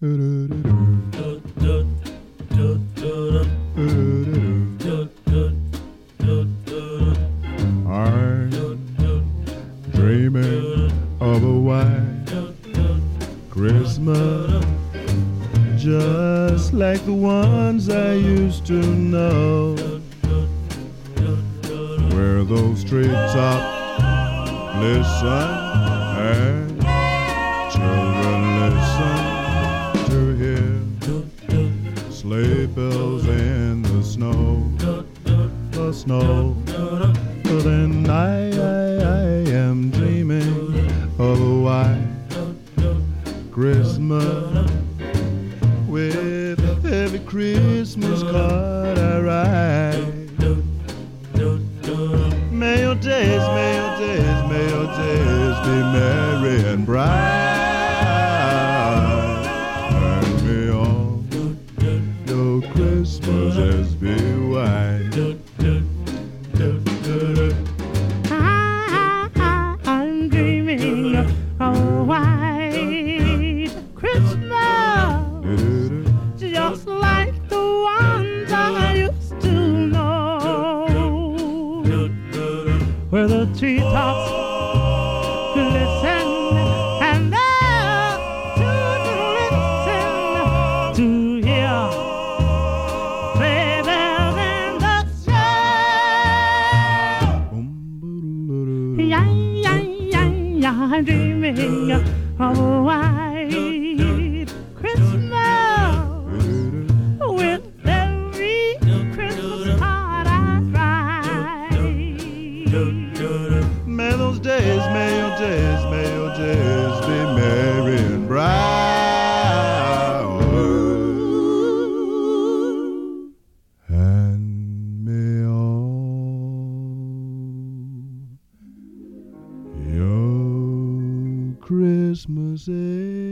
I'm dreaming of a white Christmas, just like the ones I used to know, where those treetops listen and children listen to hear sleigh bells in the snow, the snow. But then I am dreaming of a white Christmas, with every Christmas card I write. May your days, may your days, may your days be merry and bright, and may all your Christmases be white. I'm dreaming of a white Christmas, just like the ones I used to know, where the treetops glisten and the children listen to hear sleigh bells in the snow. I'm dreaming of a white Christmas, with every Christmas card I write. May those days, may your days, may your days be merry and bright, and may all your Christmases